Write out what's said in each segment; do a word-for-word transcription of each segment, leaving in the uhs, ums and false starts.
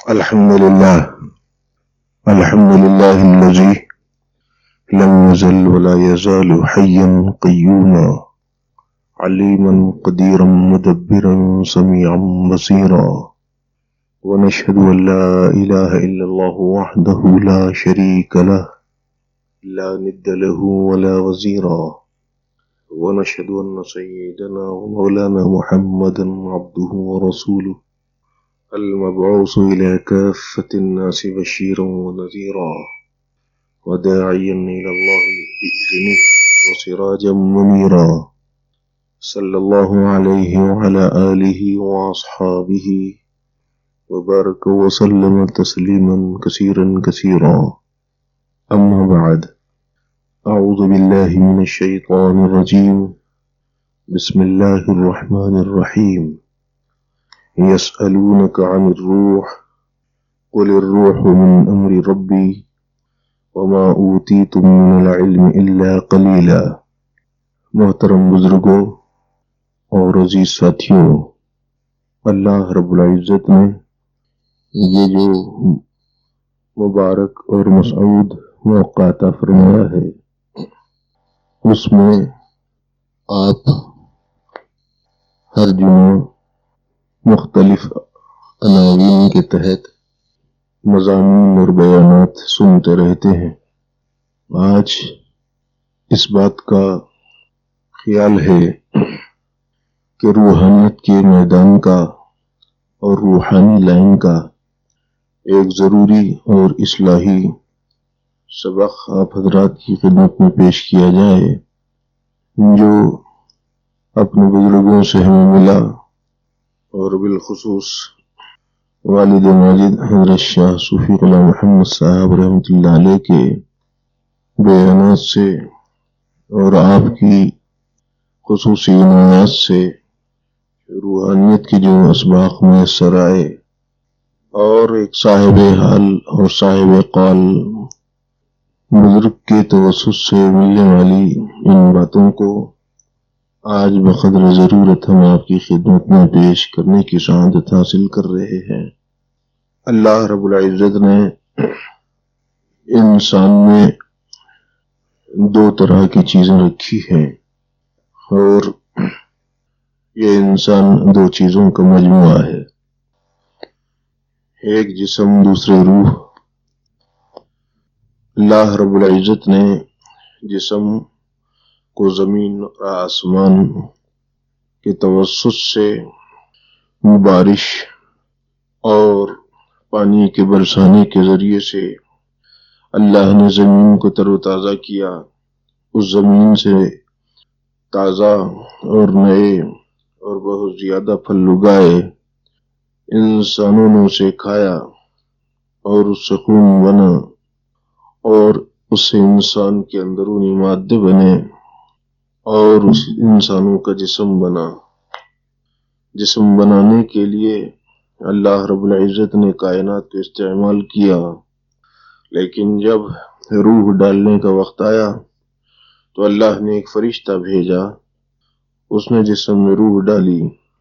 الحمد لله الحمد لله الذي لم يزل ولا يزال حيا قيوما عليما قديرا مدبرا سميعا بصيرا، ونشهد أن لا إله إلا الله وحده لا شريك له لا ند له ولا وزيرا، ونشهد أن سيدنا ومولانا محمدا عبده ورسوله المبعوث إلى كافة الناس بشيرا ونذيرا وداعيا إلى الله بإذنه وسراجا منيرا، صلى الله عليه وعلى آله وأصحابه وبارك وسلم تسليما كثيرا كثيرا. أما بعد، أعوذ بالله من الشيطان الرجيم. بسم الله الرحمن الرحيم. يسألونك عن الروح قل الروح من أمر ربي وما أوتيتم من العلم إلا قليلا. محترم بزرگوں اور عزیز ساتھیوں، اللہ رب العزت نے یہ جو مبارک اور مسعود موقع عطا فرمایا ہے، اس میں آپ ہر جمعہ مختلف عناوین کے تحت مضامین اور بیانات سنتے رہتے ہیں۔ آج اس بات کا خیال ہے کہ روحانیت کے میدان کا اور روحانی لائن کا ایک ضروری اور اصلاحی سبق آپ حضرات کی خدمت میں پیش کیا جائے، جو اپنے بزرگوں سے ہمیں ملا، اور بالخصوص والد ماجد حضرت شاہ صوفی غلام محمد صاحب رحمۃ اللہ علیہ کے بیانات سے اور آپ کی خصوصی عنایات سے روحانیت کی جو اسباق میسر آئے، اور ایک صاحب حال اور صاحب قال بزرگ کے توسط سے ملنے والی ان باتوں کو آج بقدر ضرورت ہم آپ کی خدمت میں پیش کرنے کی سعادت حاصل کر رہے ہیں۔ اللہ رب العزت نے انسان میں دو طرح کی چیزیں رکھی ہیں، اور یہ انسان دو چیزوں کا مجموعہ ہے، ایک جسم دوسرے روح۔ اللہ رب العزت نے جسم کو زمین اور آسمان کے توسط سے بارش اور پانی کے برسانے کے ذریعے سے اللہ نے زمین کو تر و تازہ کیا، اس زمین سے تازہ اور نئے اور بہت زیادہ پھل اگائے، انسانوں نے اسے کھایا اور اس سے خون بنا، اور اس سے انسان کے اندرونی مادے بنے، اور اس انسانوں کا جسم بنا۔ جسم بنانے کے لیے اللہ رب العزت نے کائنات کو استعمال کیا، لیکن جب روح ڈالنے کا وقت آیا تو اللہ نے ایک فرشتہ بھیجا، اس نے جسم میں روح ڈالی۔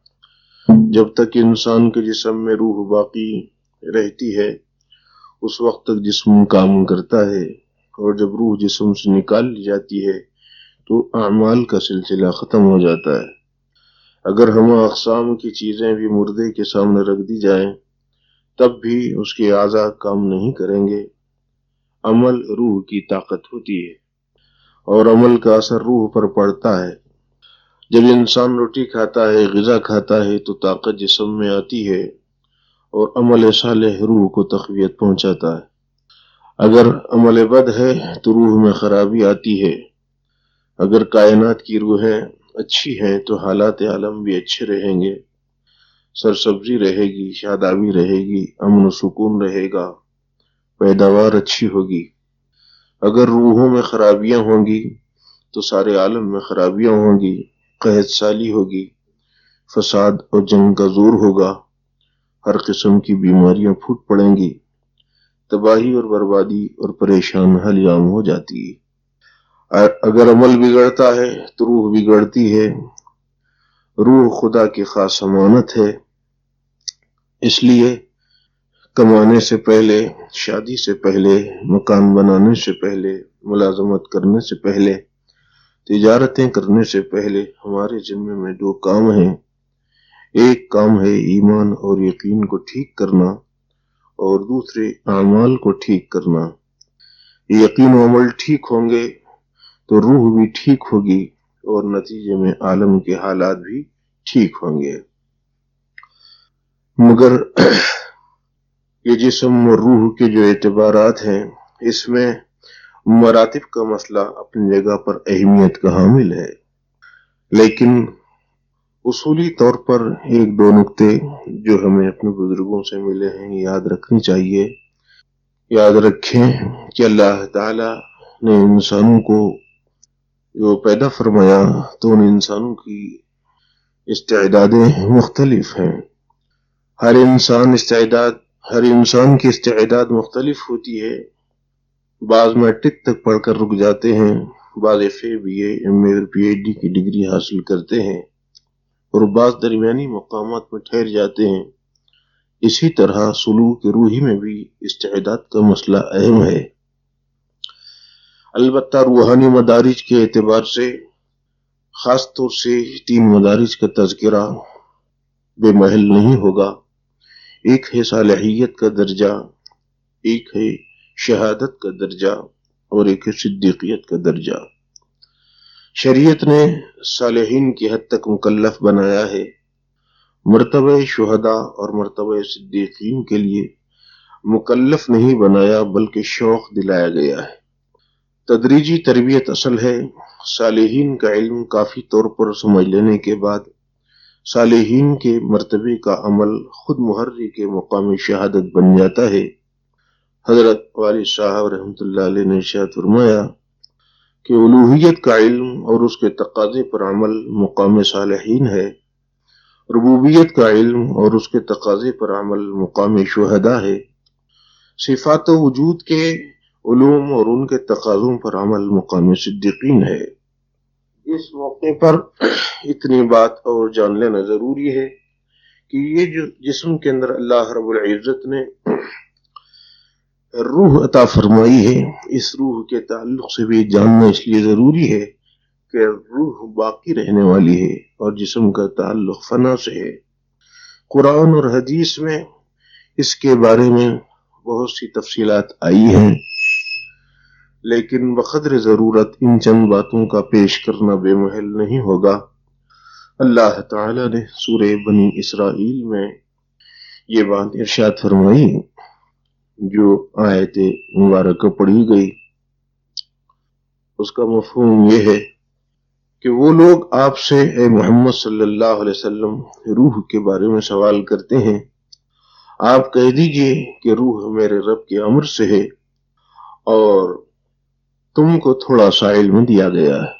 جب تک انسان کے جسم میں روح باقی رہتی ہے اس وقت تک جسم کام کرتا ہے، اور جب روح جسم سے نکال لی جاتی ہے تو اعمال کا سلسلہ ختم ہو جاتا ہے۔ اگر ہم اقسام کی چیزیں بھی مردے کے سامنے رکھ دی جائیں تب بھی اس کے اعضاء کام نہیں کریں گے۔ عمل روح کی طاقت ہوتی ہے، اور عمل کا اثر روح پر پڑتا ہے۔ جب انسان روٹی کھاتا ہے، غذا کھاتا ہے، تو طاقت جسم میں آتی ہے، اور عمل صالح روح کو تقویت پہنچاتا ہے۔ اگر عمل بد ہے تو روح میں خرابی آتی ہے۔ اگر کائنات کی روحیں اچھی ہیں تو حالات عالم بھی اچھے رہیں گے، سرسبزی رہے گی، شادابی رہے گی، امن و سکون رہے گا، پیداوار اچھی ہوگی۔ اگر روحوں میں خرابیاں ہوں گی تو سارے عالم میں خرابیاں ہوں گی، قحط سالی ہوگی، فساد اور جنگ کا زور ہوگا، ہر قسم کی بیماریاں پھوٹ پڑیں گی، تباہی اور بربادی اور پریشان حال عام ہو جاتی ہے۔ اگر عمل بگڑتا ہے تو روح بگڑتی ہے۔ روح خدا کی خاص امانت ہے، اس لیے کمانے سے پہلے، شادی سے پہلے، مکان بنانے سے پہلے، ملازمت کرنے سے پہلے، تجارتیں کرنے سے پہلے ہمارے ذمے میں دو کام ہیں۔ ایک کام ہے ایمان اور یقین کو ٹھیک کرنا، اور دوسرے اعمال کو ٹھیک کرنا۔ یقین و عمل ٹھیک ہوں گے تو روح بھی ٹھیک ہوگی، اور نتیجے میں عالم کے حالات بھی ٹھیک ہوں گے۔ مگر یہ جسم اور روح کے جو اعتبارات ہیں، اس میں مراتب کا مسئلہ اپنی جگہ پر اہمیت کا حامل ہے، لیکن اصولی طور پر ایک دو نقطے جو ہمیں اپنے بزرگوں سے ملے ہیں یاد رکھنی چاہیے۔ یاد رکھیں کہ اللہ تعالی نے انسانوں کو جو پیدا فرمایا تو ان انسانوں کی استعدادیں مختلف ہیں۔ ہر انسان استعداد ہر انسان کی استعداد مختلف ہوتی ہے۔ بعض میٹرک تک پڑھ کر رک جاتے ہیں، بعض F A B A M A اور پی ایچ ڈی کی ڈگری حاصل کرتے ہیں، اور بعض درمیانی مقامات میں ٹھہر جاتے ہیں۔ اسی طرح سلوک روحی میں بھی استعداد کا مسئلہ اہم ہے۔ البتہ روحانی مدارج کے اعتبار سے خاص طور سے تین مدارج کا تذکرہ بے محل نہیں ہوگا۔ ایک ہے صالحیت کا درجہ، ایک ہے شہادت کا درجہ، اور ایک ہے صدیقیت کا درجہ۔ شریعت نے صالحین کی حد تک مکلف بنایا ہے۔ مرتبہ شہداء اور مرتبہ صدیقین کے لیے مکلف نہیں بنایا، بلکہ شوق دلایا گیا ہے۔ تدریجی تربیت اصل ہے۔ صالحین کا علم کافی طور پر سمجھ لینے کے بعد صالحین کے مرتبے کا عمل خود محرک کے مقام شہادت بن جاتا ہے۔ حضرت والد صاحب رحمۃ اللہ علیہ نے ارشاد فرمایا کہ الوہیت کا علم اور اس کے تقاضے پر عمل مقام صالحین ہے، ربوبیت کا علم اور اس کے تقاضے پر عمل مقام شہداء ہے، صفات و وجود کے علوم اور ان کے تقاضوں پر عمل مقام صدیقین ہے۔ اس موقع پر اتنی بات اور جان لینا ضروری ہے کہ یہ جو جسم کے اندر اللہ رب العزت نے روح عطا فرمائی ہے، اس روح کے تعلق سے بھی جاننا اس لیے ضروری ہے کہ روح باقی رہنے والی ہے اور جسم کا تعلق فنا سے ہے۔ قرآن اور حدیث میں اس کے بارے میں بہت سی تفصیلات آئی ہیں، لیکن بقدر ضرورت ان چند باتوں کا پیش کرنا بے محل نہیں ہوگا۔ اللہ تعالی نے سورہ بنی اسرائیل میں یہ بات ارشاد فرمائی جو آیت مبارکہ پڑھی گئی، اس کا مفہوم یہ ہے کہ وہ لوگ آپ سے اے محمد صلی اللہ علیہ وسلم روح کے بارے میں سوال کرتے ہیں، آپ کہہ دیجئے کہ روح میرے رب کے امر سے ہے اور تم کو تھوڑا سا علم دیا گیا ہے۔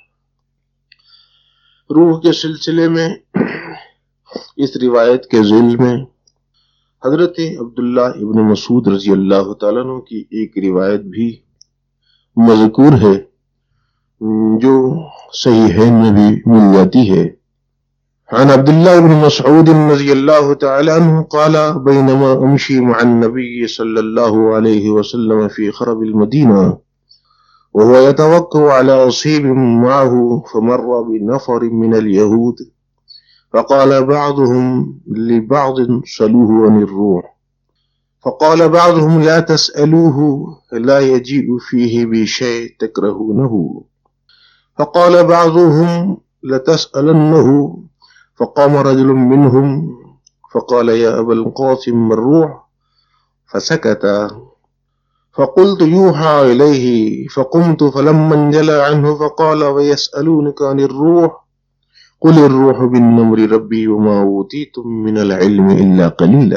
روح کے سلسلے میں اس روایت کے ذیل میں حضرت عبداللہ ابن مسعود رضی اللہ تعالیٰ عنہ کی ایک روایت بھی مذکور ہے جو صحیحین میں بھی مل جاتی ہے۔ عن عبداللہ ابن مسعود رضی اللہ تعالیٰ عنہ قال بینما امشی مع النبی صلی اللہ علیہ وسلم فی خرب المدینہ وهو يتوكل على أصيب معه فمر بنفر من اليهود فقال بعضهم لبعض سألوه عن الروح فقال بعضهم لا تسألوه لا يجيء فيه بشيء تكرهونه فقال بعضهم لتسألنه فقام رجل منهم فقال يا أبا القاسم الروح فسكت فقلت يوحى إليه فقمت فلما انجلى عنه فقال ويسألونك عن الروح قل الروح بالنمر ربي وما أوتيتم من العلم إلا قليلا۔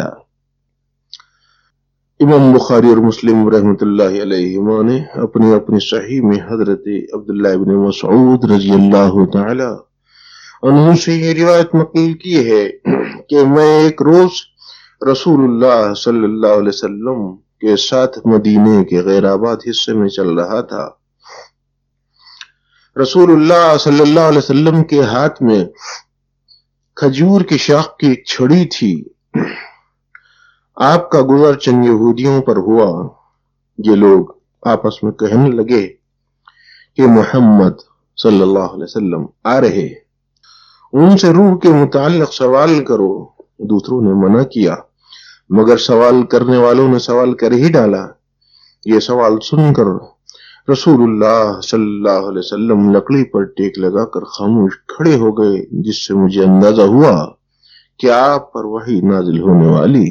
امام بخاری اور مسلم رحمۃ اللہ علیہما نے اپنی اپنی صحیح میں حضرت عبداللہ ابن مسعود رضی اللہ تعالی عنہ سے یہ روایت نقل کی ہے کہ میں ایک روز رسول اللہ صلی اللہ علیہ وسلم کے ساتھ مدینے کے غیر آباد حصے میں چل رہا تھا۔ رسول اللہ صلی اللہ علیہ وسلم کے ہاتھ میں کھجور کی شاخ کی ایک چھڑی تھی آپ کا گزر چند یہودیوں پر ہوا. یہ لوگ آپس میں کہنے لگے کہ محمد صلی اللہ علیہ وسلم آ رہے، ان سے روح کے متعلق سوال کرو. دوسروں نے منع کیا، مگر سوال کرنے والوں نے سوال کر ہی ڈالا. یہ سوال سن کر رسول اللہ صلی اللہ علیہ وسلم لکڑی پر ٹیک لگا کر خاموش کھڑے ہو گئے، جس سے مجھے اندازہ ہوا کہ آپ پر وحی نازل ہونے والی.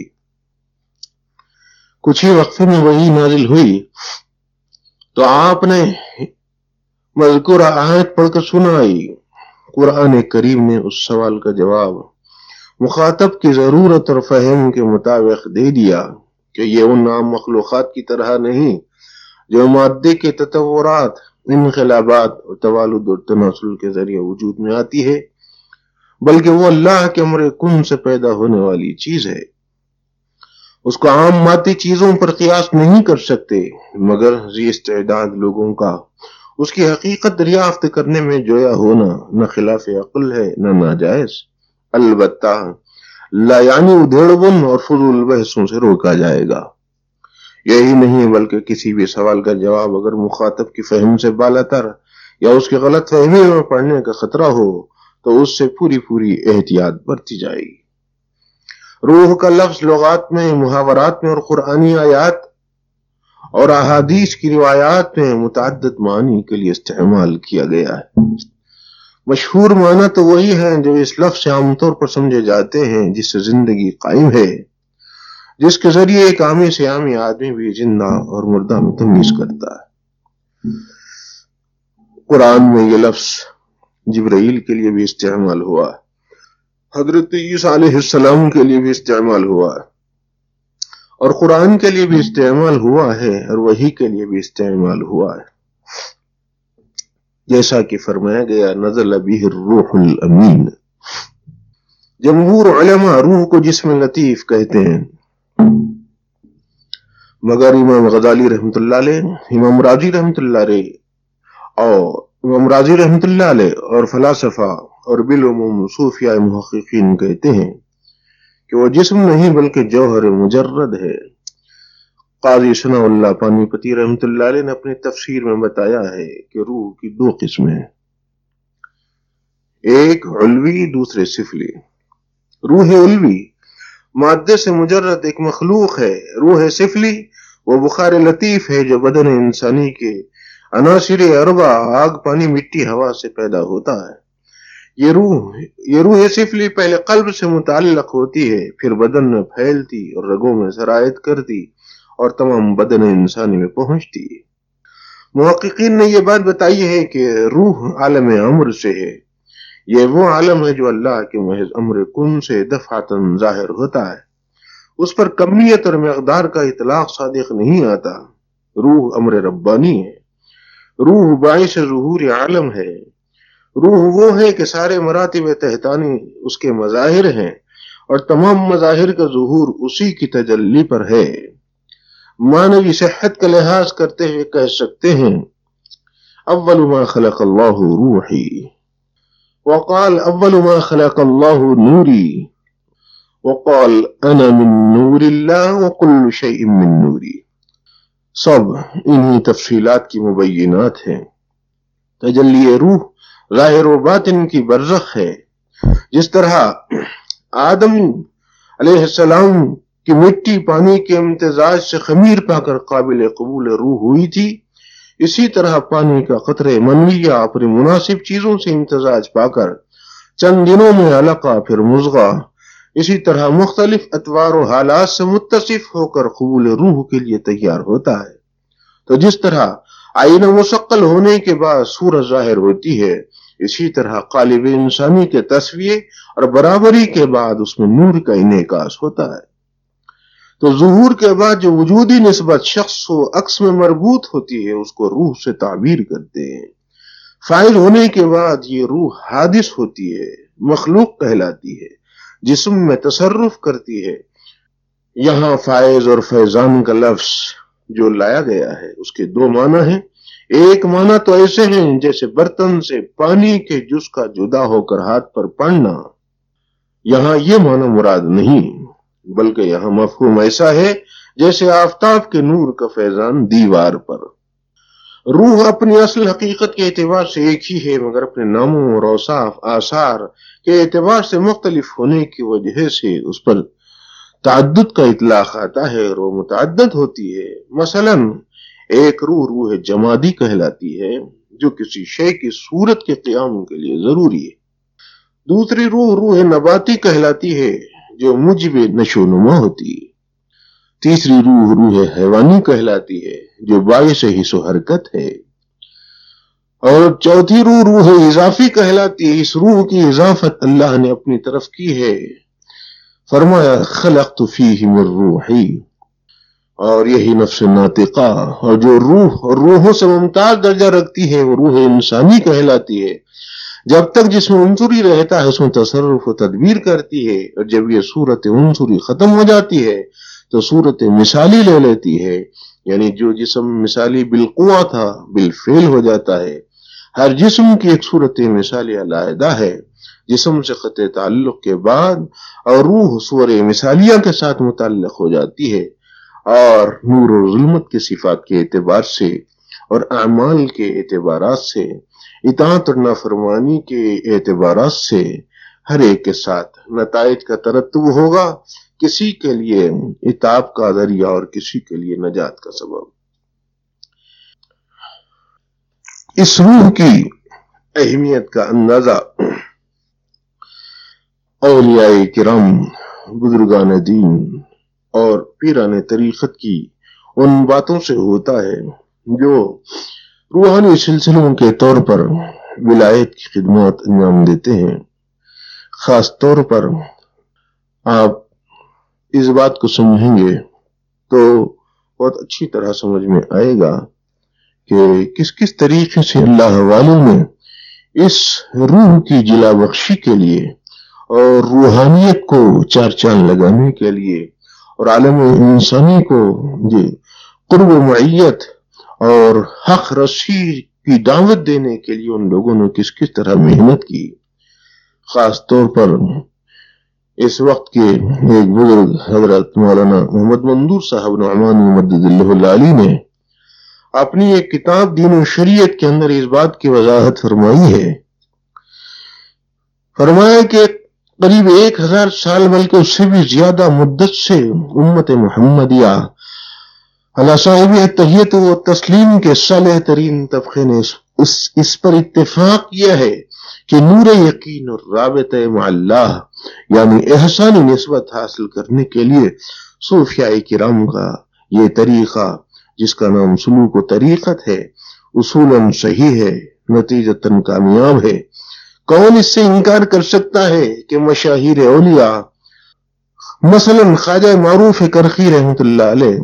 کچھ ہی وقفے میں وحی نازل ہوئی تو آپ نے مذکورہ آیت پڑھ کر سنائی. قرآن کریم نے اس سوال کا جواب مخاطب کی ضرورت اور فہم کے مطابق دے دیا کہ یہ ان عام مخلوقات کی طرح نہیں جو مادے کے تطورات، انقلابات اور توالد اور تناسل کے ذریعے وجود میں آتی ہے، بلکہ وہ اللہ کے امر کن سے پیدا ہونے والی چیز ہے. اس کو عام مادی چیزوں پر قیاس نہیں کر سکتے، مگر ذی استعداد لوگوں کا اس کی حقیقت دریافت کرنے میں جویا ہونا نہ خلاف عقل ہے نہ ناجائز، البتہ لا یعنی ادھیڑبن اور فضول بحثوں سے روکا جائے گا. یہی نہیں بلکہ کسی بھی سوال کا جواب اگر مخاطب کی فہم سے بالاتر یا اس کی غلط فہمی میں پڑنے کا خطرہ ہو تو اس سے پوری پوری احتیاط برتی جائے گی. روح کا لفظ لغات میں، محاورات میں اور قرآنی آیات اور احادیث کی روایات میں متعدد معنی کے لیے استعمال کیا گیا ہے. مشہور معنی تو وہی ہیں جو اس لفظ سے عام طور پر سمجھے جاتے ہیں، جس سے زندگی قائم ہے، جس کے ذریعے ایک عامی سے عامی آدمی بھی زندہ اور مردہ میں تمیز کرتا ہے. قرآن میں یہ لفظ جبرائیل کے لیے بھی استعمال ہوا، حضرت عیسیٰ علیہ السلام کے لیے بھی استعمال ہوا، اور قرآن کے لیے بھی استعمال ہوا ہے، اور وحی کے لیے بھی استعمال ہوا ہے. جیسا کہ فرمایا گیا نزل بہ الروح الامین. جمہور علماء روح کو جسم لطیف کہتے ہیں، مگر امام غزالی رحمت اللہ علیہ، امام راضی رحمت اللہ علیہ اور امام راضی رحمت اللہ علیہ اور فلاسفہ اور بالعموم صوفیاء محققین کہتے ہیں کہ وہ جسم نہیں بلکہ جوہر مجرد ہے. قاضی ثناء اللہ پانی پتی رحمت اللہ علیہ نے اپنی تفسیر میں بتایا ہے کہ روح کی دو قسمیں، ایک علوی دوسرے سفلی. روح علوی مادے سے مجرد ایک مخلوق ہے. روح سفلی وہ بخار لطیف ہے جو بدن انسانی کے عناصر اربع آگ پانی مٹی ہوا سے پیدا ہوتا ہے. یہ روح یہ روح سفلی پہلے قلب سے متعلق ہوتی ہے، پھر بدن میں پھیلتی اور رگوں میں سرایت کرتی اور تمام بدن انسانی میں پہنچتی ہے. محققین نے یہ بات بتائی ہے کہ روح عالم امر سے ہے. یہ وہ عالم ہے جو اللہ کے محض امر کن سے دفعتاً ظاہر ہوتا ہے. اس پر کمیت اور مقدار کا اطلاق صادق نہیں آتا. روح امر ربانی ہے. روح باعث ظہور عالم ہے. روح وہ ہے کہ سارے مراتب تحتانی اس کے مظاہر ہیں اور تمام مظاہر کا ظہور اسی کی تجلی پر ہے. معنوی صحت کا لحاظ کرتے ہوئے کہہ سکتے ہیں اول ما خلق اللہ روحی، وقال اول ما خلق اللہ نوری، وقال انا من نور اللہ وكل شيء من نوری. سب انہی تفصیلات کی مبینات ہیں. تجلی روح ظاہر و باطن کی برزخ ہے. جس طرح آدم علیہ السلام کی مٹی پانی کے امتزاج سے خمیر پا کر قابل قبول روح ہوئی تھی، اسی طرح پانی کا قطرے منویہ اپنی مناسب چیزوں سے امتزاج پا کر چند دنوں میں علقہ پھر مضغہ، اسی طرح مختلف اطوار و حالات سے متصف ہو کر قبول روح کے لیے تیار ہوتا ہے. تو جس طرح آئینہ مشکل ہونے کے بعد صورت ظاہر ہوتی ہے، اسی طرح قالب انسانی کے تسویے اور برابری کے بعد اس میں نور کا انعکاس ہوتا ہے. تو ظہور کے بعد جو وجودی نسبت شخص و عکس میں مربوط ہوتی ہے اس کو روح سے تعبیر کرتے ہیں. فائل ہونے کے بعد یہ روح حادث ہوتی ہے، مخلوق کہلاتی ہے، جسم میں تصرف کرتی ہے. یہاں فائز اور فیضان کا لفظ جو لایا گیا ہے اس کے دو معنی ہیں. ایک معنی تو ایسے ہیں جیسے برتن سے پانی کے جز کا جدا ہو کر ہاتھ پر پڑنا، یہاں یہ معنی مراد نہیں. بلکہ یہاں مفہوم ایسا ہے جیسے آفتاب کے نور کا فیضان دیوار پر۔ روح اپنی اصل حقیقت کے اعتبار سے ایک ہی ہے، مگر اپنے ناموں اور اوصاف آثار کے اعتبار سے مختلف ہونے کی وجہ سے اس پر تعدد کا اطلاق آتا ہے اور وہ متعدد ہوتی ہے۔ مثلا ایک روح روح جمادی کہلاتی ہے جو کسی شے کی صورت کے قیام کے لیے ضروری ہے۔ دوسری روح روح نباتی کہلاتی ہے جو موجب نشو نما ہوتی ہے۔ تیسری روح روح حیوانی کہلاتی ہے جو باعث حس و حرکت ہے۔ اور چوتھی روح روح اضافی کہلاتی ہے۔ اس روح کی اضافت اللہ نے اپنی طرف کی ہے، فرمایا خلقت فیہ من روحی، اور یہی نفس ناطقہ، اور جو روح اور روحوں سے ممتاز درجہ رکھتی ہے وہ روح انسانی کہلاتی ہے۔ جب تک جسم عنصری رہتا ہے اس میں تصرف و تدبیر کرتی ہے، اور جب یہ صورت عنصری ختم ہو جاتی ہے تو صورت مثالی لے لیتی ہے، یعنی جو جسم مثالی بالقوہ تھا بالفعل ہو جاتا ہے۔ ہر جسم کی ایک صورت مثالی علیحدہ ہے جسم سے قطع تعلق کے بعد، اور روح صور مثالیہ کے ساتھ متعلق ہو جاتی ہے، اور نور و ظلمت کے صفات کے اعتبار سے اور اعمال کے اعتبارات سے، اطاعت اور نافرمانی کے اعتبارات سے ہر ایک کے ساتھ نتائج کا ترتب ہوگا، کسی کے لیے عتاب کا ذریعہ اور کسی کے لیے نجات کا سبب۔ اس روح کی اہمیت کا اندازہ اولیاء کرام، بزرگان دین اور پیران طریقت کی ان باتوں سے ہوتا ہے جو روحانی سلسلوں کے طور پر ولایت کی خدمات انجام دیتے ہیں۔ خاص طور پر آپ اس بات کو سمجھیں گے تو بہت اچھی طرح سمجھ میں آئے گا کہ کس کس طریقے سے اللہ والوں نے اس روح کی جلا بخشی کے لیے اور روحانیت کو چار چاند لگانے کے لیے اور عالم انسانی کو یہ قرب و معیت اور حق رسی کی دعوت دینے کے لیے ان لوگوں نے کس کس طرح محنت کی۔ خاص طور پر اس وقت کے ایک بزرگ حضرت مولانا محمد منظور صاحب نعمان ممدد اللہ العالی نے اپنی ایک کتاب دین و شریعت کے اندر اس بات کی وضاحت فرمائی ہے۔ فرمایا کہ قریب ایک ہزار سال بلکہ اس سے بھی زیادہ مدت سے امت محمدیہ علی صاحب تحیت و تسلیم کے صالح ترین طبقے نے اس, اس پر اتفاق کیا ہے کہ نور یقین اور رابطہ مع اللہ یعنی احسانی نسبت حاصل کرنے کے لیے صوفیاء کرام کا یہ طریقہ جس کا نام سلوک و طریقت ہے اصولاً صحیح ہے، نتیجتاً کامیاب ہے۔ کون اس سے انکار کر سکتا ہے کہ مشاہیر اولیاء مثلا خواجہ معروف کرخی رحمت اللہ علیہ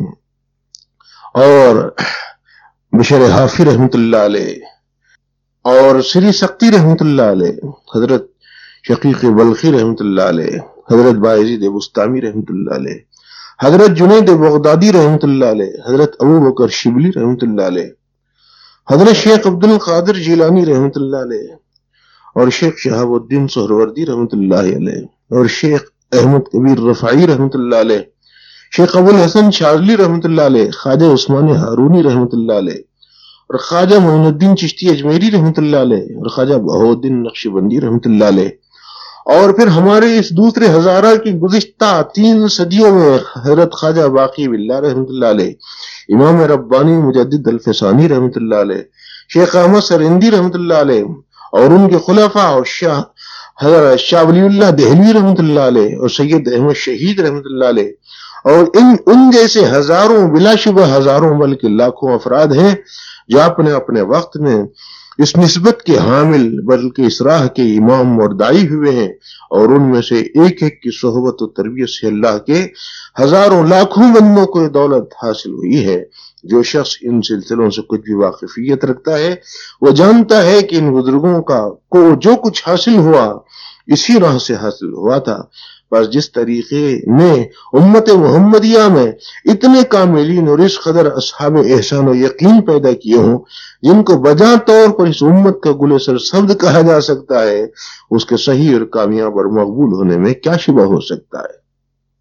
اور بشر حافی رحمت اللہ علیہ اور سری سختی رحمت اللہ علیہ، حضرت شقیق بلخی رحمت اللہ علیہ، حضرت باعزید بستامی رحمت اللہ علیہ، حضرت جنید بغدادی رحمت اللہ علیہ، حضرت ابو بکر شبلی رحمت اللہ علیہ، حضرت شیخ عبد القادر جیلانی رحمت اللہ علیہ اور شیخ شہاب الدین سہروردی رحمت اللہ علیہ اور شیخ احمد کبیر رفاعی رحمت اللہ علیہ، شیخ ابو الحسن شاذلی رحمت اللہ علیہ، خواجہ عثمان ہارونی رحمت اللہ علیہ اور خواجہ معین الدین چشتی اجمیری رحمت اللہ علیہ اور خواجہ بہاؤالدین نقشبندی رحمت اللہ علیہ، اور پھر ہمارے اس دوسرے ہزارہ کی گزشتہ تین صدیوں میں حضرت خواجہ باقی باللہ رحمت اللہ علیہ، امام ربانی مجدد الفسانی رحمت اللہ علیہ، شیخ احمد سرندی رحمت اللہ علیہ اور ان کے خلفاء اور شاہ حضرت شاہ ولی اللہ دہلوی رحمت اللہ علیہ اور سید احمد شہید رحمت اللہ علیہ اور ان ان جیسے ہزاروں بلا شبہ ہزاروں بلکہ لاکھوں افراد ہیں جو اپنے اپنے وقت میں اس نسبت کے حامل بلکہ اس راہ کے امام اور دائی ہوئے ہیں، اور ان میں سے ایک ایک کی صحبت و تربیت سے اللہ کے ہزاروں لاکھوں بندوں کو دولت حاصل ہوئی ہے۔ جو شخص ان سلسلوں سے کچھ بھی واقفیت رکھتا ہے وہ جانتا ہے کہ ان بزرگوں کا کو جو کچھ حاصل ہوا اسی راہ سے حاصل ہوا تھا، بس جس طریقے نے امت محمدیہ میں اتنے کاملین اور اس قدر اصحاب احسان و یقین پیدا کیے ہوں جن کو بجا طور پر اس امت کا گل سرسبز کہا جا سکتا ہے، اس کے صحیح اور کامیاب اور مقبول ہونے میں کیا شبہ ہو سکتا ہے۔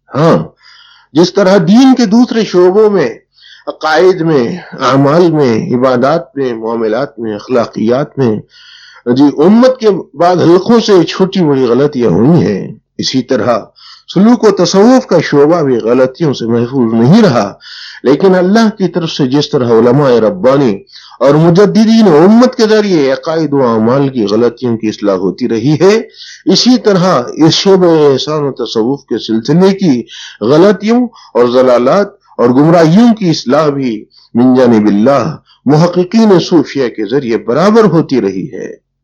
ہاں، جس طرح دین کے دوسرے شعبوں میں، عقائد میں، اعمال میں، عبادات میں، معاملات میں، اخلاقیات میں جی امت کے بعد حلقوں سے چھوٹی بڑی غلطیاں ہوئی ہیں، اسی طرح سلوک و تصوف کا شعبہ بھی غلطیوں سے محفوظ نہیں رہا، لیکن اللہ کی طرف سے جس طرح علماء ربانی اور مجددین امت کے ذریعے عقائد و اعمال کی غلطیوں کی اصلاح ہوتی رہی ہے، اسی طرح اس شعبہ احسان و تصوف کے سلسلے کی غلطیوں اور ضلالات اور گمراہیوں کی اصلاح بھی من جانب اللہ محققین صوفیہ کے ذریعے برابر ہوتی رہی ہے۔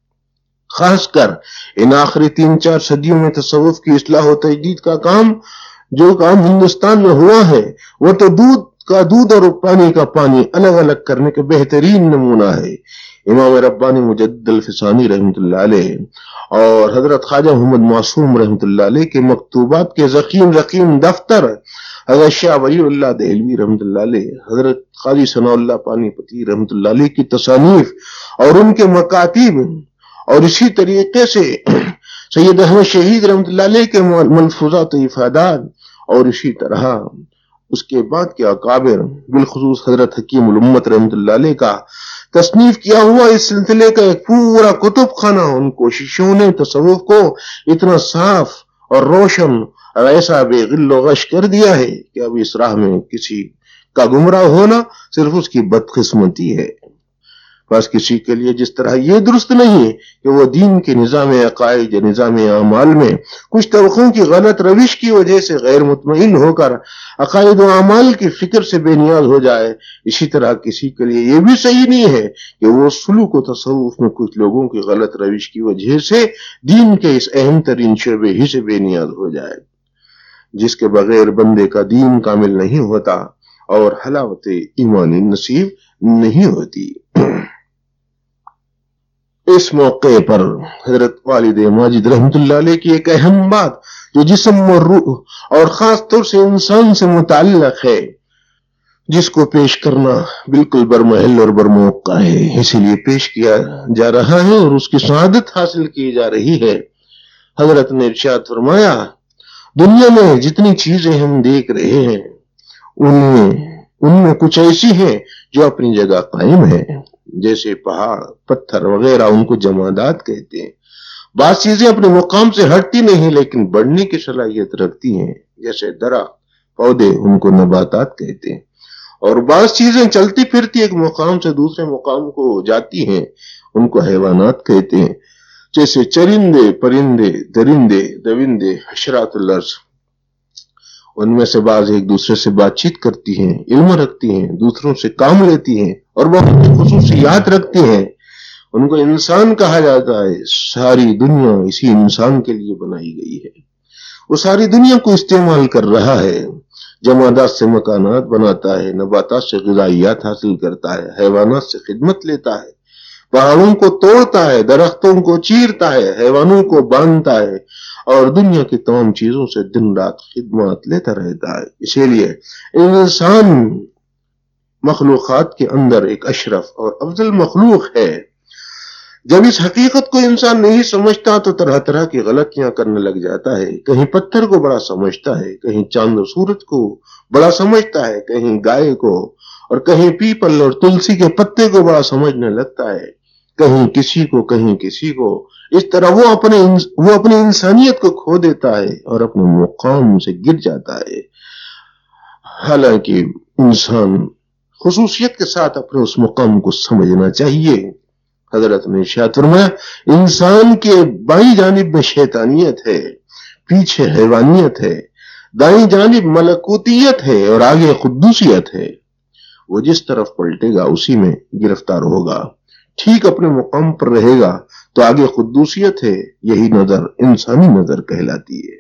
خاص کر ان آخری تین چار صدیوں میں تصوف کی اصلاح و تجدید کا کام جو کام ہندوستان میں ہوا ہے، وہ تو دودھ کا دودھ اور پانی کا پانی الگ الگ کرنے کا بہترین نمونہ ہے۔ امام ربانی مجدد الفسانی رحمۃ اللہ علیہ اور حضرت خواجہ محمد معصوم رحمۃ اللہ علیہ کے مکتوبات کے ضخیم ضخیم دفتر، حضرت شاہ ولی اللہ دہلوی رحمۃ اللہ علیہ، حضرت قاضی ثناء اللہ پانی پتی رحمۃ اللہ علیہ کی تصانیف اور ان کے مکاتب، اور اسی طریقے سے سید احمد شہید رحمۃ اللہ علیہ کے ملفوظات و افادات، اور اسی طرح اس کے بعد کے اکابر بالخصوص حضرت حکیم الامت رحمۃ اللہ علیہ کا تصنیف کیا ہوا اس سلسلے کا ایک پورا کتب خانہ، ان کوششوں نے تصوف کو اتنا صاف اور روشن اور ایسا بے غل و غش کر دیا ہے کہ اب اس راہ میں کسی کا گمراہ ہونا صرف اس کی بدقسمتی ہے۔ بس کسی کے لیے جس طرح یہ درست نہیں کہ وہ دین کے نظام عقائد یا نظام اعمال میں کچھ طبقوں کی غلط روش کی وجہ سے غیر مطمئن ہو کر عقائد و اعمال کی فکر سے بے نیاز ہو جائے، اسی طرح کسی کے لیے یہ بھی صحیح نہیں ہے کہ وہ سلوک و تصوف میں کچھ لوگوں کی غلط روش کی وجہ سے دین کے اس اہم ترین شعبے ہی سے بے نیاز ہو جائے، جس کے بغیر بندے کا دین کامل نہیں ہوتا اور حلاوت ایمانی نصیب نہیں ہوتی۔ اس موقع پر حضرت والد ماجد رحمت اللہ علیہ کی ایک اہم بات جو جسم اور روح اور خاص طور سے انسان سے متعلق ہے، جس کو پیش کرنا بالکل برمحل اور برموقع ہے، اسی لیے پیش کیا جا رہا ہے اور اس کی سعادت حاصل کی جا رہی ہے۔ حضرت نے ارشاد فرمایا، دنیا میں جتنی چیزیں ہم دیکھ رہے ہیں ان میں ان میں کچھ ایسی ہیں جو اپنی جگہ قائم ہیں، جیسے پہاڑ، پتھر وغیرہ، ان کو جمادات کہتے ہیں۔ بعض چیزیں اپنے مقام سے ہٹتی نہیں لیکن بڑھنے کی صلاحیت رکھتی ہیں، جیسے درخت، پودے، ان کو نباتات کہتے ہیں۔ اور بعض چیزیں چلتی پھرتی ایک مقام سے دوسرے مقام کو جاتی ہیں، ان کو حیوانات کہتے ہیں، جیسے چرندے، پرندے، درندے، دوندے، حشرات الارض۔ ان میں سے بعض ایک دوسرے سے بات چیت کرتی ہیں، علم رکھتی ہیں، دوسروں سے کام لیتی ہیں اور بہت خصوصیات رکھتی ہیں، ان کو انسان کہا جاتا ہے۔ ساری دنیا اسی انسان کے لیے بنائی گئی ہے، وہ ساری دنیا کو استعمال کر رہا ہے، جمادات سے مکانات بناتا ہے، نباتات سے غذائیات حاصل کرتا ہے، حیوانات سے خدمت لیتا ہے، پہاڑوں کو توڑتا ہے، درختوں کو چیرتا ہے، حیوانوں کو باندھتا ہے اور دنیا کی تمام چیزوں سے دن رات خدمات لیتا رہتا ہے۔ اسی لیے انسان مخلوقات کے اندر ایک اشرف اور افضل مخلوق ہے۔ جب اس حقیقت کو انسان نہیں سمجھتا تو طرح طرح کی غلطیاں کرنے لگ جاتا ہے، کہیں پتھر کو بڑا سمجھتا ہے، کہیں چاند و سورج کو بڑا سمجھتا ہے، کہیں گائے کو، اور کہیں پیپل اور تلسی کے پتے کو بڑا سمجھنے لگتا ہے، کہیں کسی کو کہیں کسی کو۔ اس طرح وہ اپنے وہ اپنی انسانیت کو کھو دیتا ہے اور اپنے مقام سے گر جاتا ہے، حالانکہ انسان خصوصیت کے ساتھ اپنے اس مقام کو سمجھنا چاہیے۔ حضرت نے ارشاد فرمایا، انسان کے بائیں جانب میں شیطانیت ہے، پیچھے حیوانیت ہے، دائیں جانب ملکوتیت ہے اور آگے قدوسیت ہے۔ وہ جس طرف پلٹے گا اسی میں گرفتار ہوگا، ٹھیک اپنے مقام پر رہے گا تو آگے قدوسیت ہے، یہی نظر انسانی نظر کہلاتی ہے۔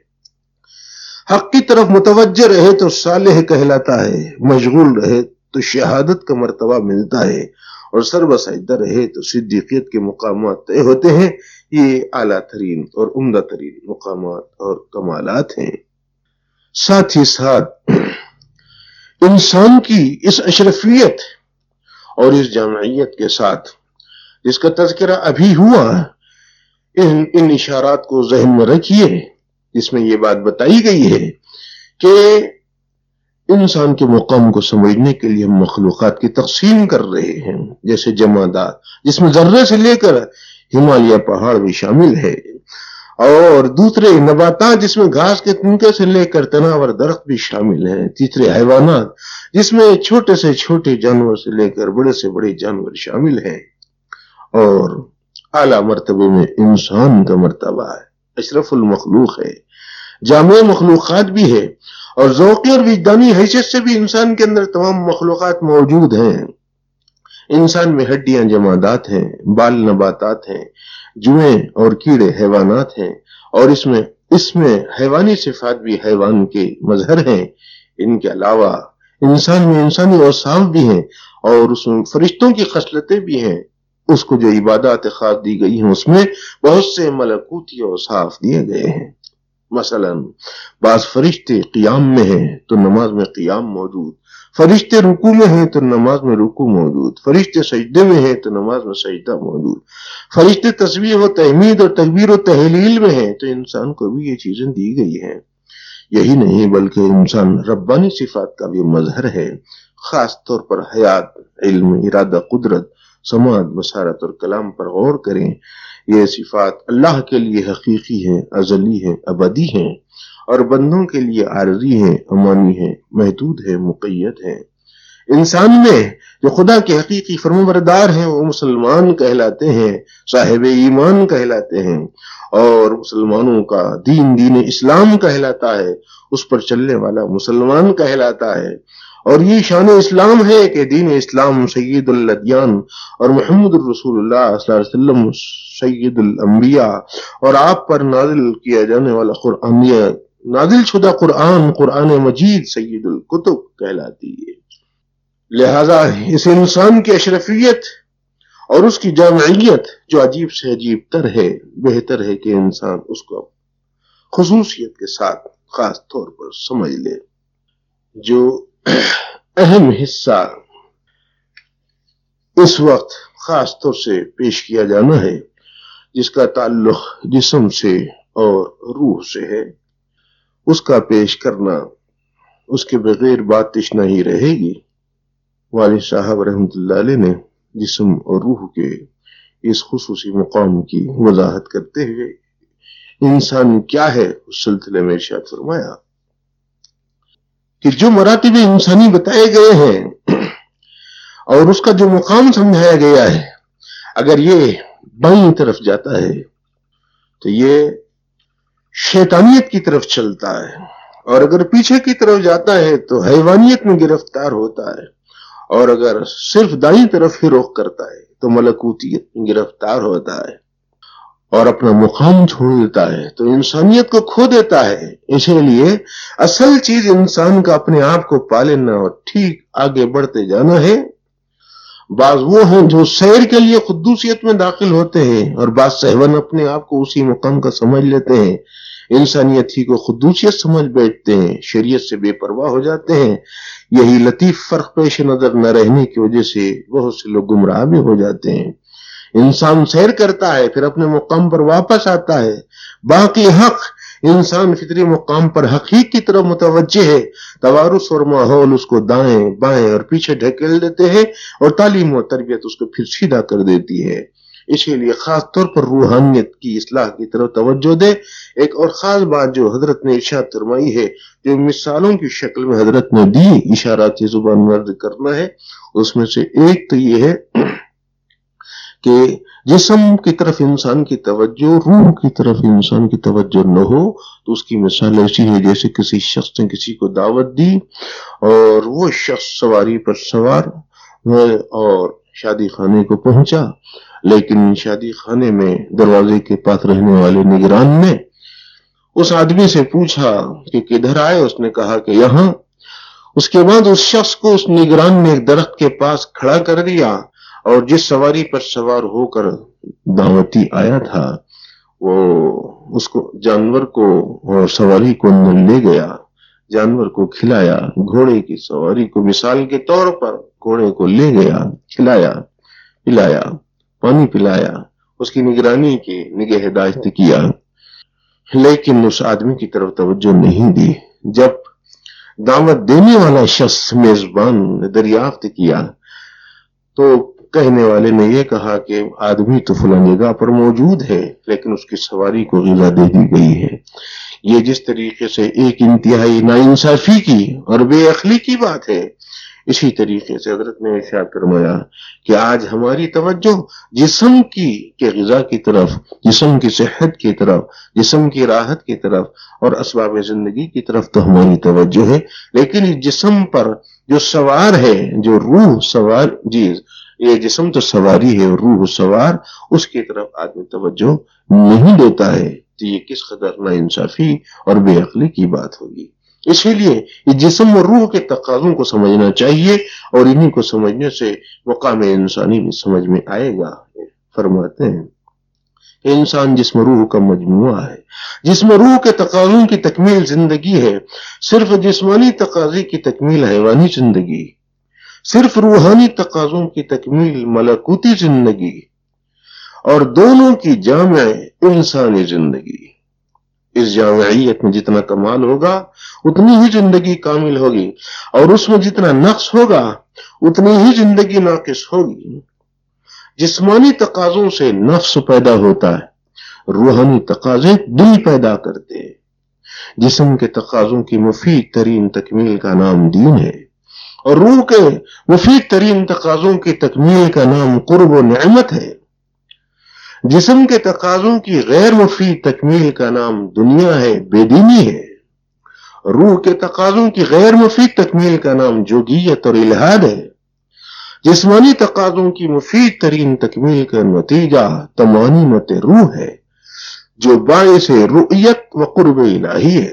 حق کی طرف متوجہ رہے تو صالح کہلاتا ہے، مشغول رہے تو شہادت کا مرتبہ ملتا ہے، اور سربسجدہ رہے تو صدیقیت کے مقامات طے ہوتے ہیں۔ یہ اعلیٰ ترین اور عمدہ ترین مقامات اور کمالات ہیں۔ ساتھ ہی ساتھ انسان کی اس اشرفیت اور اس جامعیت کے ساتھ جس کا تذکرہ ابھی ہوا، ان, ان اشارات کو ذہن میں رکھیے، جس میں یہ بات بتائی گئی ہے کہ انسان کے مقام کو سمجھنے کے لیے ہم مخلوقات کی تقسیم کر رہے ہیں، جیسے جمادات جس میں ذرے سے لے کر ہمالیہ پہاڑ بھی شامل ہے، اور دوسرے نباتات جس میں گھاس کے تنکے سے لے کر تناور درخت بھی شامل ہیں، تیسرے حیوانات جس میں چھوٹے سے چھوٹے جانور سے لے کر بڑے سے بڑے جانور شامل ہیں، اور اعلیٰ مرتبے میں انسان کا مرتبہ ہے، اشرف المخلوق ہے، جامع مخلوقات بھی ہے، اور ذوقی اور وجدانی حیثیت سے بھی انسان کے اندر تمام مخلوقات موجود ہیں۔ انسان میں ہڈیاں جمادات ہیں، بال نباتات ہیں، جوئیں اور کیڑے حیوانات ہیں، اور اس میں اس میں حیوانی صفات بھی حیوان کے مظہر ہیں۔ ان کے علاوہ انسان میں انسانی اوصاف بھی ہیں، اور اس میں فرشتوں کی خصلتیں بھی ہیں۔ اس کو جو عبادات خاص دی گئی ہیں اس میں بہت سے ملکوتی اوصاف دیے گئے ہیں۔ مثلا بعض فرشتے قیام میں ہیں تو نماز میں قیام موجود، فرشتے رکوع میں ہیں تو نماز میں رکوع موجود، فرشتے سجدے میں ہیں تو نماز میں سجدہ موجود، فرشتے تسبیح و تحمید اور تکبیر و تحلیل میں ہیں تو انسان کو بھی یہ چیزیں دی گئی ہیں۔ یہی نہیں بلکہ انسان ربانی صفات کا بھی مظہر ہے، خاص طور پر حیات، علم، ارادہ، قدرت، سماعت، بصارت اور کلام پر غور کریں۔ یہ صفات اللہ کے لیے حقیقی ہیں، ازلی ہیں، ابدی ہیں، اور بندوں کے لیے عارضی ہیں، امانی ہیں، محدود ہیں، مقید ہیں۔ انسان میں جو خدا کے حقیقی فرمانبردار ہیں وہ مسلمان کہلاتے ہیں، صاحب ایمان کہلاتے ہیں، اور مسلمانوں کا دین دین اسلام کہلاتا ہے، اس پر چلنے والا مسلمان کہلاتا ہے۔ اور یہ شان اسلام ہے کہ دین اسلام سید الادیان اور محمد الرسول اللہ صلی اللہ علیہ وسلم سید الانبیاء، اور آپ پر نازل کیا جانے والا قرآن، نازل شدہ قرآن قرآن مجید سید الکتب کہلاتی ہے۔ لہذا اس انسان کی اشرفیت اور اس کی جامعیت جو عجیب سے عجیب تر ہے، بہتر ہے کہ انسان اس کو خصوصیت کے ساتھ خاص طور پر سمجھ لے۔ جو اہم حصہ اس وقت خاص طور سے پیش کیا جانا ہے، جس کا تعلق جسم سے اور روح سے ہے، اس کا پیش کرنا اس کے بغیر بات تشنا ہی رہے گی۔ والد صاحب رحمۃ اللہ علیہ نے جسم اور روح کے اس خصوصی مقام کی وضاحت کرتے ہوئے انسان کیا ہے اس سلسلے میں ارشاد فرمایا کہ جو مراتب انسانی بتائے گئے ہیں اور اس کا جو مقام سمجھایا گیا ہے، اگر یہ بائیں طرف جاتا ہے تو یہ شیطانیت کی طرف چلتا ہے، اور اگر پیچھے کی طرف جاتا ہے تو حیوانیت میں گرفتار ہوتا ہے، اور اگر صرف دائیں طرف ہی رخ کرتا ہے تو ملکوتیت میں گرفتار ہوتا ہے اور اپنا مقام چھوڑ دیتا ہے، تو انسانیت کو کھو دیتا ہے۔ اسی لیے اصل چیز انسان کا اپنے آپ کو پا لینا اور ٹھیک آگے بڑھتے جانا ہے۔ بعض وہ ہیں جو سیر کے لیے قدوسیت میں داخل ہوتے ہیں، اور بعض سہون اپنے آپ کو اسی مقام کا سمجھ لیتے ہیں، انسانیت ہی کو قدوسیت سمجھ بیٹھتے ہیں، شریعت سے بے پرواہ ہو جاتے ہیں۔ یہی لطیف فرق پیش نظر نہ رہنے کی وجہ سے بہت سے لوگ گمراہ بھی ہو جاتے ہیں۔ انسان سیر کرتا ہے، پھر اپنے مقام پر واپس آتا ہے، باقی حق انسان فطری مقام پر حقیق کی طرف متوجہ ہے، توارث اور ماحول اس کو دائیں بائیں اور پیچھے ڈھکیل دیتے ہیں، اور تعلیم و تربیت اس کو پھر سیدھا کر دیتی ہے۔ اسی لیے خاص طور پر روحانیت کی اصلاح کی طرف توجہ دے۔ ایک اور خاص بات جو حضرت نے ارشاد فرمائی ہے، جو مثالوں کی شکل میں حضرت نے دی، اشاراتی زبان میں عرض کرنا ہے، اس میں سے ایک تو یہ ہے کہ جسم کی طرف انسان کی توجہ، روح کی طرف انسان کی توجہ نہ ہو تو اس کی مثال ایسی ہے جیسے کسی شخص نے کسی کو دعوت دی اور وہ شخص سواری پر سوار اور شادی خانے کو پہنچا، لیکن شادی خانے میں دروازے کے پاس رہنے والے نگران نے اس آدمی سے پوچھا کہ کدھر آئے، اس نے کہا کہ یہاں۔ اس کے بعد اس شخص کو اس نگران نے ایک درخت کے پاس کھڑا کر دیا، اور جس سواری پر سوار ہو کر دعوتی آیا تھا وہ اس کو جانور کو اور سواری کو اندر لے گیا، جانور کو کھلایا، گھوڑے کی سواری کو مثال کے طور پر گھوڑے کو لے گیا، کھلایا پلایا، پانی پلایا، اس کی نگرانی کی، نگہداشت کیا، لیکن اس آدمی کی طرف توجہ نہیں دی۔ جب دعوت دینے والا شخص میزبان نے دریافت کیا تو کہنے والے نے یہ کہا کہ آدمی تو فلاں جگہ پر موجود ہے لیکن اس کی سواری کو غذا دے دی گئی ہے۔ یہ جس طریقے سے ایک انتہائی ناانصافی کی اور بے عقلی کی بات ہے، اسی طریقے سے حضرت نے ارشاد فرمایا کہ آج ہماری توجہ جسم کی کے غذا کی طرف، جسم کی صحت کی طرف، جسم کی راحت کی طرف اور اسباب زندگی کی طرف تو ہماری توجہ ہے، لیکن اس جسم پر جو سوار ہے، جو روح سوار، جی یہ جسم تو سواری ہے، روح سوار، اس کی طرف آدمی توجہ نہیں دیتا ہے، تو یہ کس قدر ناانصافی اور بے عقلی کی بات ہوگی۔ اسی لیے یہ جسم اور روح کے تقاضوں کو سمجھنا چاہیے اور انہی کو سمجھنے سے مقام انسانی بھی سمجھ میں آئے گا۔ فرماتے ہیں کہ انسان جسم روح کا مجموعہ ہے، جسم روح کے تقاضوں کی تکمیل زندگی ہے، صرف جسمانی تقاضے کی تکمیل حیوانی زندگی، صرف روحانی تقاضوں کی تکمیل ملکوتی زندگی، اور دونوں کی جامع انسانی زندگی۔ اس جامعیت میں جتنا کمال ہوگا اتنی ہی زندگی کامل ہوگی، اور اس میں جتنا نقص ہوگا اتنی ہی زندگی ناقص ہوگی۔ جسمانی تقاضوں سے نفس پیدا ہوتا ہے، روحانی تقاضے دل پیدا کرتے ہیں۔ جسم کے تقاضوں کی مفید ترین تکمیل کا نام دین ہے، اور روح کے مفید ترین تقاضوں کی تکمیل کا نام قرب و نعمت ہے۔ جسم کے تقاضوں کی غیر مفید تکمیل کا نام دنیا ہے، بے دینی ہے۔ روح کے تقاضوں کی غیر مفید تکمیل کا نام جوگیت اور الہاد ہے۔ جسمانی تقاضوں کی مفید ترین تکمیل کا نتیجہ طمانینت روح ہے، جو باعث رؤیت و قرب الہی ہے۔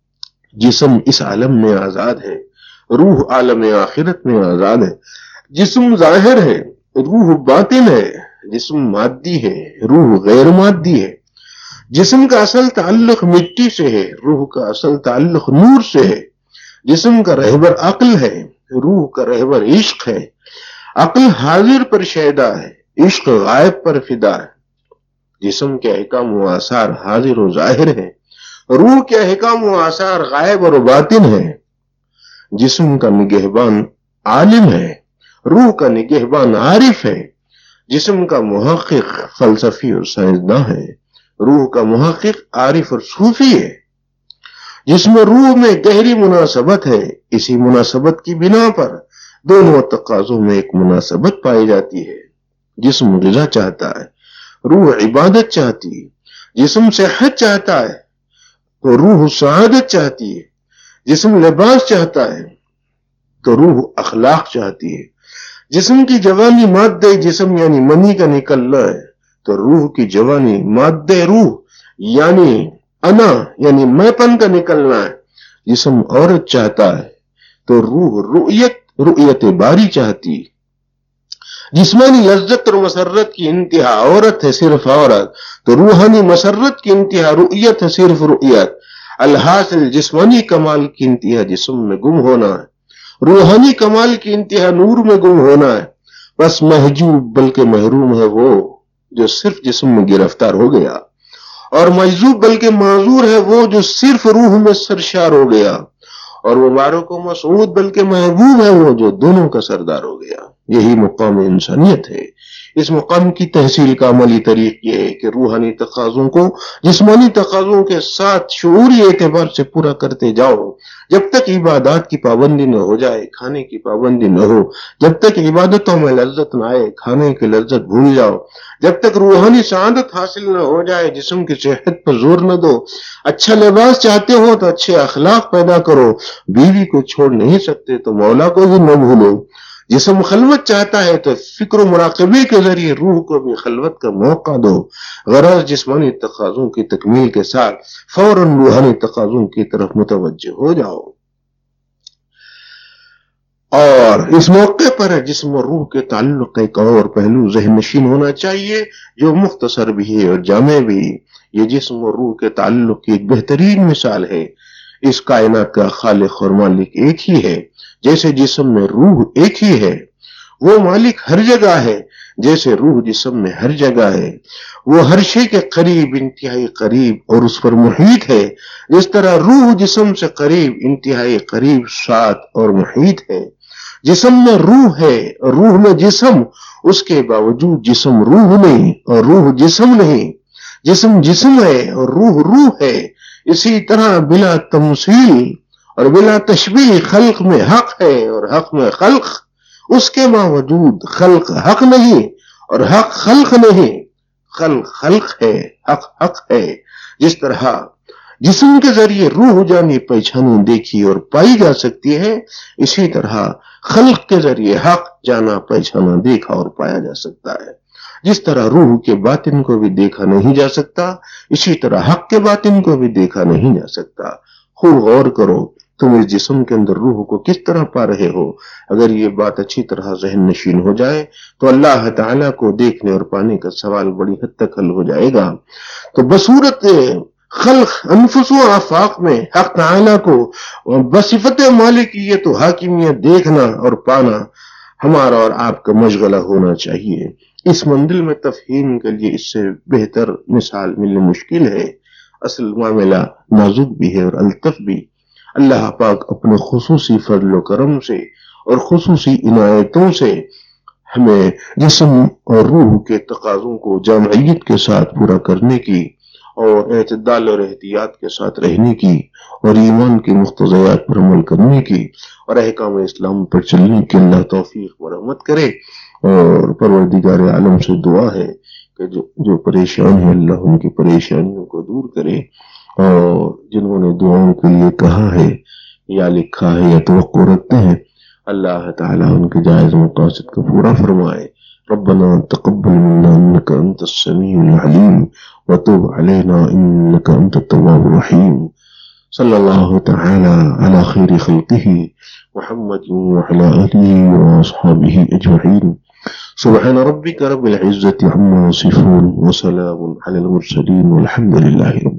جسم اس عالم میں آزاد ہے، روح عالم آخرت میں آزاد ہے۔ جسم ظاہر ہے، روح باطن ہے۔ جسم مادی ہے، روح غیر مادی ہے۔ جسم کا اصل تعلق مٹی سے ہے، روح کا اصل تعلق نور سے ہے۔ جسم کا رہبر عقل ہے، روح کا رہبر عشق ہے۔ عقل حاضر پر شیدا ہے، عشق غائب پر فدا ہے۔ جسم کے احکام و آثار حاضر و ظاہر ہیں، روح کے احکام و آثار غائب اور باطن ہیں۔ جسم کا نگہبان عالم ہے، روح کا نگہبان عارف ہے۔ جسم کا محقق فلسفی اور سائنسداں ہے، روح کا محقق عارف اور صوفی ہے۔ جسم روح میں گہری مناسبت ہے، اسی مناسبت کی بنا پر دونوں تقاضوں میں ایک مناسبت پائی جاتی ہے۔ جسم غذا چاہتا ہے، روح عبادت چاہتی ہے۔ جسم صحت چاہتا ہے تو روح سعادت چاہتی ہے۔ جسم لباس چاہتا ہے تو روح اخلاق چاہتی ہے۔ جسم کی جوانی مادہ جسم یعنی منی کا نکلنا ہے تو روح کی جوانی مادہ روح یعنی انا یعنی میں پن کا نکلنا ہے۔ جسم عورت چاہتا ہے تو روح رؤیت رؤیت باری چاہتی ہے۔ جسمانی لذت اور مسرت کی انتہا عورت ہے، صرف عورت، تو روحانی مسرت کی انتہا رؤیت ہے، صرف رؤیت۔ الحاصل جسمانی کمال کی انتہا جسم میں گم ہونا ہے، روحانی کمال کی انتہا نور میں گم ہونا ہے۔ بس محجوب بلکہ محروم ہے وہ جو صرف جسم میں گرفتار ہو گیا، اور مجذوب بلکہ معذور ہے وہ جو صرف روح میں سرشار ہو گیا، اور مبارک و مسعود بلکہ محبوب ہے وہ جو دونوں کا سردار ہو گیا۔ یہی مقام انسانیت ہے۔ اس مقام کی تحصیل کا عملی طریق یہ ہے کہ روحانی تقاضوں کو جسمانی تقاضوں کے ساتھ شعوری اعتبار سے پورا کرتے جاؤ۔ جب تک عبادات کی پابندی نہ ہو جائے، کھانے کی پابندی نہ ہو، جب تک عبادتوں میں لذت نہ آئے، کھانے کی لذت بھول جاؤ، جب تک روحانی سعادت حاصل نہ ہو جائے، جسم کی صحت پر زور نہ دو۔ اچھا لباس چاہتے ہو تو اچھے اخلاق پیدا کرو، بیوی کو چھوڑ نہیں سکتے تو مولا کو بھی نہ بھولو۔ جسم خلوت چاہتا ہے تو فکر و مراقبے کے ذریعے روح کو بھی خلوت کا موقع دو۔ غرض جسمانی تقاضوں کی تکمیل کے ساتھ فوراً روحانی تقاضوں کی طرف متوجہ ہو جاؤ۔ اور اس موقع پر جسم اور روح کے تعلق کا ایک اور پہلو ذہن نشین ہونا چاہیے جو مختصر بھی ہے اور جامع بھی۔ یہ جسم اور روح کے تعلق کی ایک بہترین مثال ہے۔ اس کائنات کا خالق اور مالک ایک ہی ہے، جیسے جسم میں روح ایک ہی ہے۔ وہ مالک ہر جگہ ہے، جیسے روح جسم میں ہر جگہ ہے۔ وہ ہر شے کے قریب انتہائی قریب اور اس پر محیط ہے، جس طرح روح جسم سے قریب انتہائی قریب ساتھ اور محیط ہے۔ جسم میں روح ہے اور روح میں جسم، اس کے باوجود جسم روح نہیں اور روح جسم نہیں، جسم جسم ہے اور روح روح ہے۔ اسی طرح بلا تمثیل اور بلا تشبیہ خلق میں حق ہے اور حق میں خلق، اس کے باوجود خلق حق نہیں اور حق خلق نہیں، خلق خلق ہے، حق حق ہے۔ جس طرح جسم کے ذریعے روح جانی پہچانی دیکھی اور پائی جا سکتی ہے، اسی طرح خلق کے ذریعے حق جانا پہچانا دیکھا اور پایا جا سکتا ہے۔ جس طرح روح کے باطن کو بھی دیکھا نہیں جا سکتا، اسی طرح حق کے باطن کو بھی دیکھا نہیں جا سکتا۔ خوب غور کرو تم اس جسم کے اندر روح کو کس طرح پا رہے ہو۔ اگر یہ بات اچھی طرح ذہن نشین ہو جائے تو اللہ تعالیٰ کو دیکھنے اور پانے کا سوال بڑی حد تک حل ہو جائے گا۔ تو بصورت خلق انفس و آفاق میں حق تعالیٰ کو بصفت مالکیت و حاکمیت دیکھنا اور پانا ہمارا اور آپ کا مشغلہ ہونا چاہیے۔ اس منزل میں تفہیم کے لیے اس سے بہتر مثال ملنا مشکل ہے۔ اصل معاملہ نازک بھی ہے اور الطف بھی۔ اللہ پاک اپنے خصوصی فضل و کرم سے اور خصوصی عنایتوں سے ہمیں جسم اور روح کے تقاضوں کو جامعیت کے ساتھ پورا کرنے کی اور اعتدال اور احتیاط کے ساتھ رہنے کی اور ایمان کے مقتضیات پر عمل کرنے کی اور احکام اسلام پر چلنے کی اللہ توفیق و رحمت کرے۔ اور پروردگار عالم سے دعا ہے کہ جو جو پریشان ہے اللہ ان کی پریشانیوں کو دور کرے، اور جنہوں نے دعاؤں کے لیے کہا ہے یا لکھا ہے یا توقع رکھتے ہیں، اللہ تعالیٰ ان کے جائز مقاصد کو پورا فرمائے۔ ربنا تقبل منا انك انت السميع العليم وتب علينا انك انت التواب الرحيم۔ صلی اللہ تعالی علی خیر خلقہ محمد وعلى آلہ واصحابہ اجمعین۔ سبحان ربک رب العزة عما یصفون وسلام علی المرسلین والحمد للہ رب